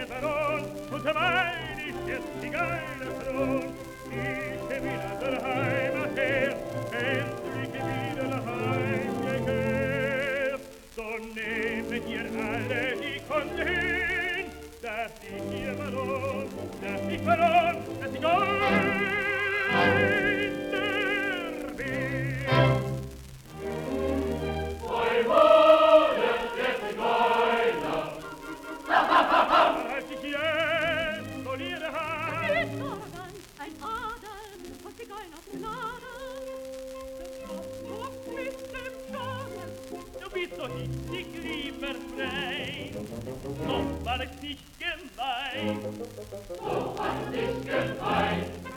ihr Baron, und mein ich jetzt die geile Thron. Ich bin wieder der Heimat her, endlich wieder heimgekehrt. So nehmet ihr alle die Kunde hin, dass ich ihr Baron, dass ich Baron, dass ich Euler bin. Als ich jetzt verliere Heim, ein Adel, was die Geil auf dem Laden. Das mit dem Schaden. du bist doch nicht lieber frei. So war es nicht gemein. So war es nicht gemeint.